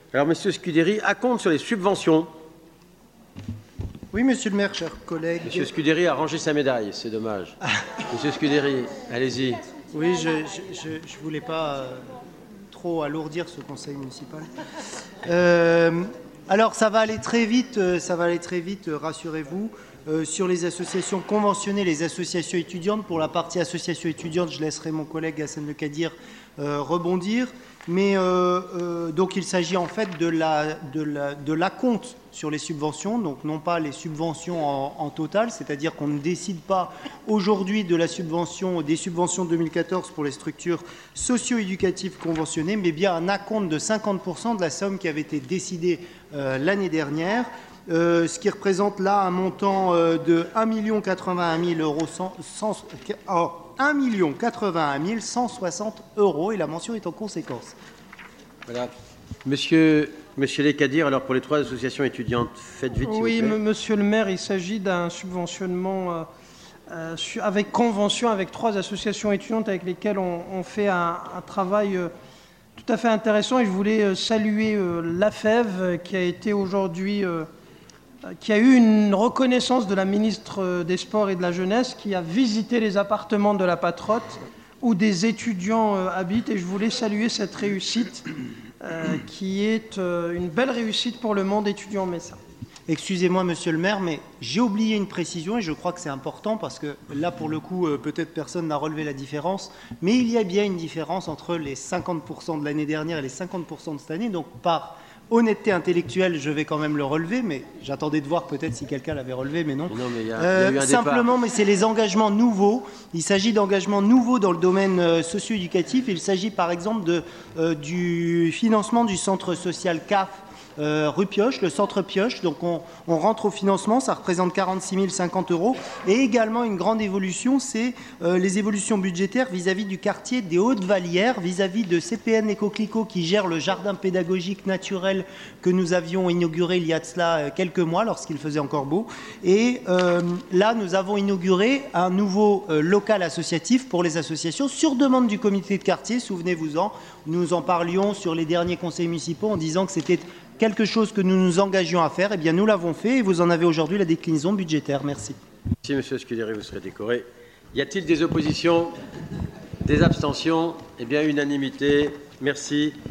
Alors, Monsieur Scuderi, à compte sur les subventions. Oui, monsieur le maire, chers collègues. Monsieur Scuderi a rangé sa médaille, c'est dommage. Monsieur Scuderi, allez-y. Oui, je ne voulais pas trop alourdir ce conseil municipal. Alors, ça va aller très vite, rassurez-vous. Sur les associations conventionnées, les associations étudiantes, pour la partie association étudiante, je laisserai mon collègue Hassan Le Kadir rebondir. Mais donc il s'agit en fait de l'acompte sur les subventions, donc non pas les subventions en total, c'est-à-dire qu'on ne décide pas aujourd'hui de la subvention, des subventions 2014 pour les structures socio-éducatives conventionnées, mais bien un acompte de 50% de la somme qui avait été décidée l'année dernière. Ce qui représente là un montant de 1 081 160 € et la mention est en conséquence. Voilà. Monsieur Le Kadir, alors pour les 3 associations étudiantes, faites vite. Oui, monsieur le maire, il s'agit d'un subventionnement avec convention avec 3 associations étudiantes avec lesquelles on fait un travail tout à fait intéressant. Et je voulais saluer l'AFEV qui a été aujourd'hui... qui a eu une reconnaissance de la ministre des Sports et de la Jeunesse, qui a visité les appartements de la Patrotte où des étudiants habitent. Et je voulais saluer cette réussite, qui est une belle réussite pour le monde étudiant messin. Excusez-moi, monsieur le maire, mais j'ai oublié une précision et je crois que c'est important parce que là, pour le coup, peut-être personne n'a relevé la différence, mais il y a bien une différence entre les 50% de l'année dernière et les 50% de cette année. Donc, par honnêteté intellectuelle, je vais quand même le relever, mais j'attendais de voir peut-être si quelqu'un l'avait relevé, mais non. Non, mais il y a eu un simplement, départ. mais c'est les engagements nouveaux. Il s'agit d'engagements nouveaux dans le domaine socio-éducatif. Il s'agit par exemple du financement du centre social CAF rue Pioche, le centre Pioche. Donc on rentre au financement, ça représente 46 050 €. Et également une grande évolution, c'est les évolutions budgétaires vis-à-vis du quartier des Hautes-Vallières, vis-à-vis de CPN et Coquelicot qui gère le jardin pédagogique naturel que nous avions inauguré il y a de cela quelques mois lorsqu'il faisait encore beau. Et là, nous avons inauguré un nouveau local associatif pour les associations sur demande du comité de quartier. Souvenez-vous-en, nous en parlions sur les derniers conseils municipaux en disant que c'était quelque chose que nous nous engagions à faire. Eh bien, nous l'avons fait et vous en avez aujourd'hui la déclinaison budgétaire. Merci. Merci, monsieur Scuderi, vous serez décoré. Y a-t-il des oppositions? Des abstentions? Eh bien, unanimité. Merci.